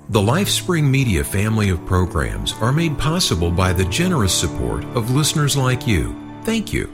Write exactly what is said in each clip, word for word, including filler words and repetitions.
The LifeSpring Media family of programs are made possible by the generous support of listeners like you. Thank you.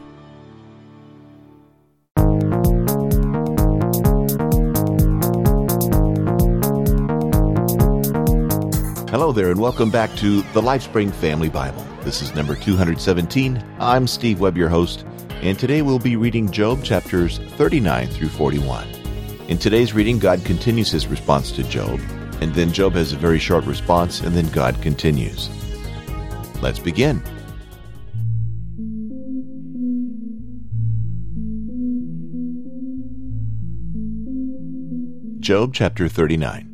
Hello there, and welcome back to the LifeSpring Family Bible. This is number two hundred seventeen. I'm Steve Webb, your host, and today we'll be reading Job chapters thirty-nine through forty-one. In today's reading, God continues his response to Job, and then Job has a very short response, and then God continues. Let's begin. Job chapter thirty-nine.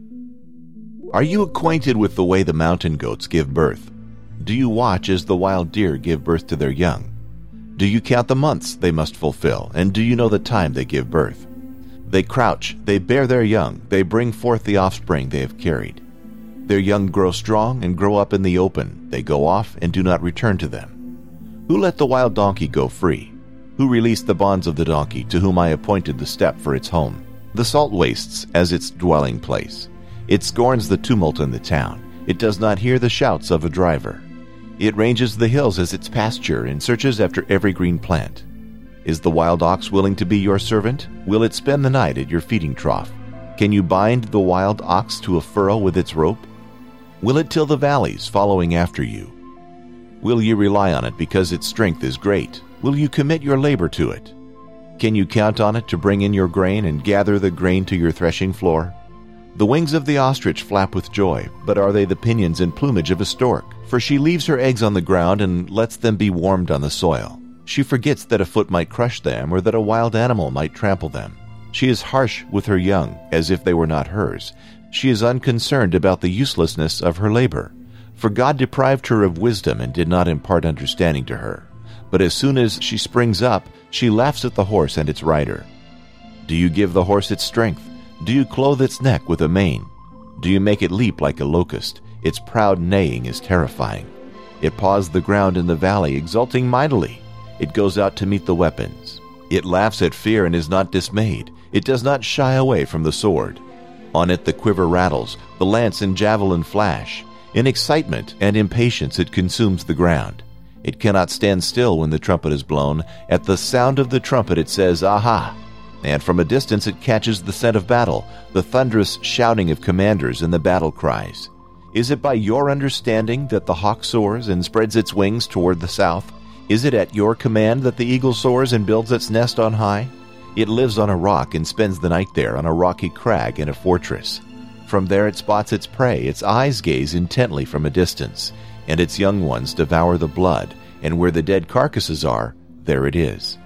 Are you acquainted with the way the mountain goats give birth? Do you watch as the wild deer give birth to their young? Do you count the months they must fulfill, and do you know the time they give birth? They crouch, they bear their young, they bring forth the offspring they have carried. Their young grow strong and grow up in the open. They go off and do not return to them. Who let the wild donkey go free? Who released the bonds of the donkey, to whom I appointed the steppe for its home, the salt wastes as its dwelling place? It scorns the tumult in the town. It does not hear the shouts of a driver. It ranges the hills as its pasture and searches after every green plant. Is the wild ox willing to be your servant? Will it spend the night at your feeding trough? Can you bind the wild ox to a furrow with its rope? Will it till the valleys, following after you? Will you rely on it because its strength is great? Will you commit your labor to it? Can you count on it to bring in your grain and gather the grain to your threshing floor? The wings of the ostrich flap with joy, but are they the pinions and plumage of a stork? For she leaves her eggs on the ground and lets them be warmed on the soil. She forgets that a foot might crush them, or that a wild animal might trample them. She is harsh with her young, as if they were not hers. She is unconcerned about the uselessness of her labor. For God deprived her of wisdom and did not impart understanding to her. But as soon as she springs up, she laughs at the horse and its rider. Do you give the horse its strength? Do you clothe its neck with a mane? Do you make it leap like a locust? Its proud neighing is terrifying. It paws the ground in the valley, exulting mightily. It goes out to meet the weapons. It laughs at fear and is not dismayed. It does not shy away from the sword. On it the quiver rattles, the lance and javelin flash. In excitement and impatience it consumes the ground. It cannot stand still when the trumpet is blown. At the sound of the trumpet it says, "Aha!" And from a distance it catches the scent of battle, the thunderous shouting of commanders and the battle cries. Is it by your understanding that the hawk soars and spreads its wings toward the south? Is it at your command that the eagle soars and builds its nest on high? It lives on a rock and spends the night there, on a rocky crag in a fortress. From there it spots its prey, its eyes gaze intently from a distance, and its young ones devour the blood, and where the dead carcasses are, there it is.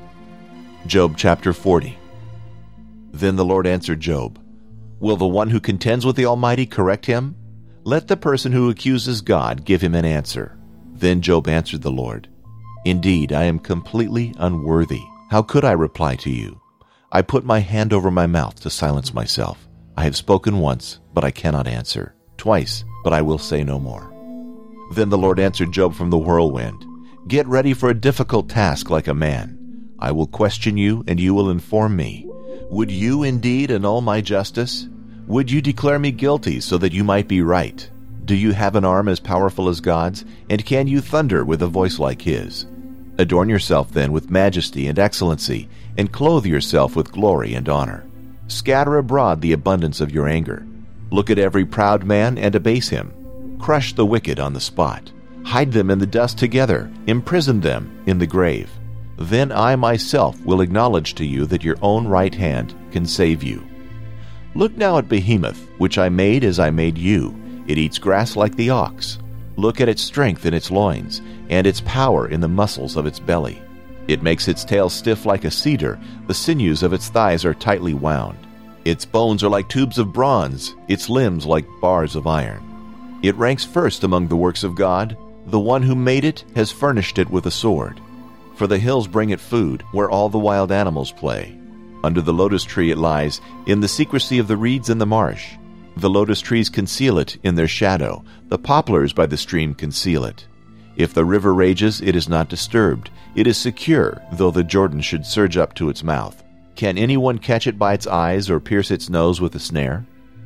Job chapter forty. Then the Lord answered Job, Will the one who contends with the Almighty correct him? Let the person who accuses God give him an answer. Then Job answered the Lord, Indeed, I am completely unworthy. How could I reply to you? I put my hand over my mouth to silence myself. I have spoken once, but I cannot answer. Twice, but I will say no more. Then the Lord answered Job from the whirlwind, Get ready for a difficult task like a man. I will question you, and you will inform me. Would you indeed annul my justice? Would you declare me guilty so that you might be right? Do you have an arm as powerful as God's? And can you thunder with a voice like his? Adorn yourself then with majesty and excellency, and clothe yourself with glory and honor. Scatter abroad the abundance of your anger. Look at every proud man and abase him. Crush the wicked on the spot. Hide them in the dust together. Imprison them in the grave. Then I myself will acknowledge to you that your own right hand can save you. Look now at Behemoth, which I made as I made you. It eats grass like the ox. Look at its strength in its loins, and its power in the muscles of its belly. It makes its tail stiff like a cedar. The sinews of its thighs are tightly wound. Its bones are like tubes of bronze, its limbs like bars of iron. It ranks first among the works of God. The one who made it has furnished it with a sword. For the hills bring it food, where all the wild animals play. Under the lotus tree it lies, in the secrecy of the reeds in the marsh. The lotus trees conceal it in their shadow. The poplars by the stream conceal it. If the river rages, it is not disturbed. It is secure, though the Jordan should surge up to its mouth. Can anyone catch it by its eyes or pierce its nose with a snare?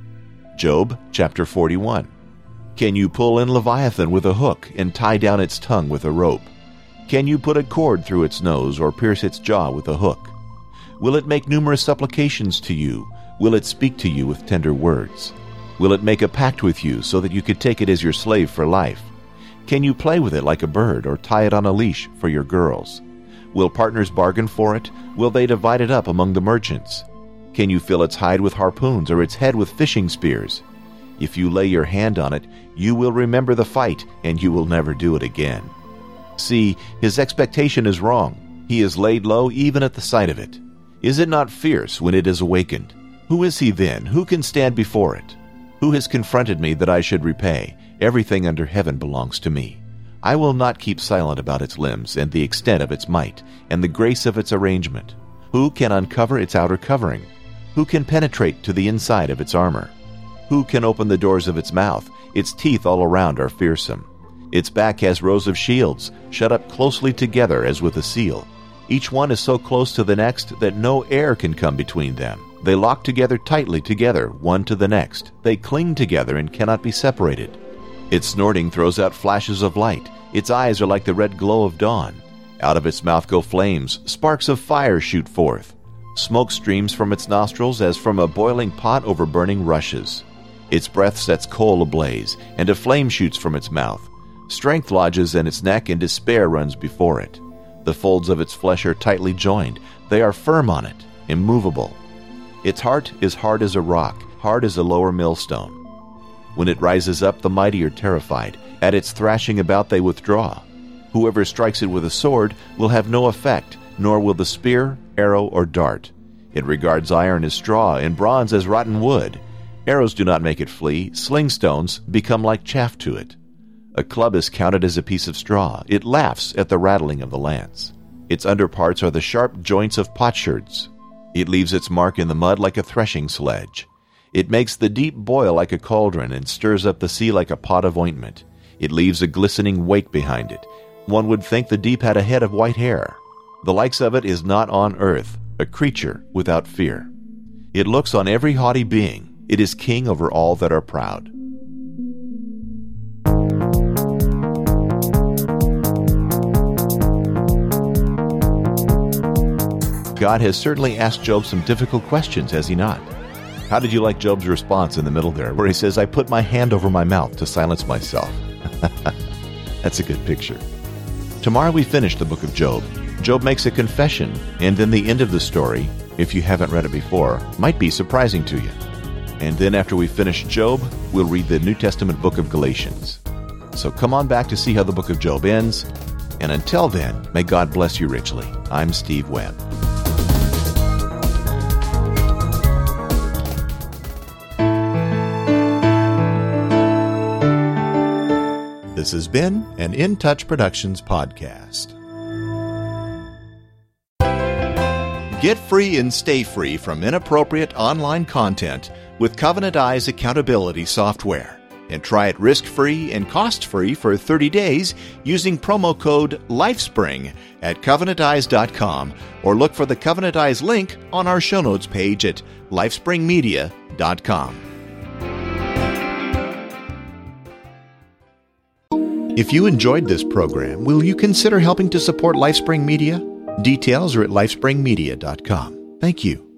Job chapter forty-one. Can you pull in Leviathan with a hook and tie down its tongue with a rope? Can you put a cord through its nose or pierce its jaw with a hook? Will it make numerous supplications to you? Will it speak to you with tender words? Will it make a pact with you so that you could take it as your slave for life? Can you play with it like a bird or tie it on a leash for your girls? Will partners bargain for it? Will they divide it up among the merchants? Can you fill its hide with harpoons or its head with fishing spears? If you lay your hand on it, you will remember the fight, and you will never do it again. See, his expectation is wrong. He is laid low even at the sight of it. Is it not fierce when it is awakened? Who is he then? Who can stand before it? Who has confronted me that I should repay? Everything under heaven belongs to me. I will not keep silent about its limbs and the extent of its might and the grace of its arrangement. Who can uncover its outer covering? Who can penetrate to the inside of its armor? Who can open the doors of its mouth? Its teeth all around are fearsome. Its back has rows of shields, shut up closely together as with a seal. Each one is so close to the next that no air can come between them. They lock together tightly together, one to the next. They cling together and cannot be separated. Its snorting throws out flashes of light. Its eyes are like the red glow of dawn. Out of its mouth go flames. Sparks of fire shoot forth. Smoke streams from its nostrils as from a boiling pot over burning rushes. Its breath sets coal ablaze, and a flame shoots from its mouth. Strength lodges in its neck, and despair runs before it. The folds of its flesh are tightly joined. They are firm on it, immovable. Its heart is hard as a rock, hard as a lower millstone. When it rises up, the mighty are terrified. At its thrashing about they withdraw. Whoever strikes it with a sword will have no effect, nor will the spear, arrow, or dart. It regards iron as straw, and bronze as rotten wood. Arrows do not make it flee. Sling stones become like chaff to it. A club is counted as a piece of straw. It laughs at the rattling of the lance. Its underparts are the sharp joints of potsherds. It leaves its mark in the mud like a threshing sledge. It makes the deep boil like a cauldron and stirs up the sea like a pot of ointment. It leaves a glistening wake behind it. One would think the deep had a head of white hair. The likes of it is not on earth, a creature without fear. It looks on every haughty being. It is king over all that are proud. God has certainly asked Job some difficult questions, has he not? How did you like Job's response in the middle there, where he says, I put my hand over my mouth to silence myself? That's a good picture. Tomorrow we finish the book of Job. Job makes a confession, and then the end of the story, if you haven't read it before, might be surprising to you. And then after we finish Job, we'll read the New Testament book of Galatians. So come on back to see how the book of Job ends. And until then, may God bless you richly. I'm Steve Webb. This has been an In Touch Productions podcast. Get free and stay free from inappropriate online content with Covenant Eyes accountability software. And try it risk-free and cost-free for thirty days using promo code LIFESPRING at covenant eyes dot com or look for the Covenant Eyes link on our show notes page at lifespring media dot com. If you enjoyed this program, will you consider helping to support LifeSpring Media? Details are at lifespring media dot com. Thank you.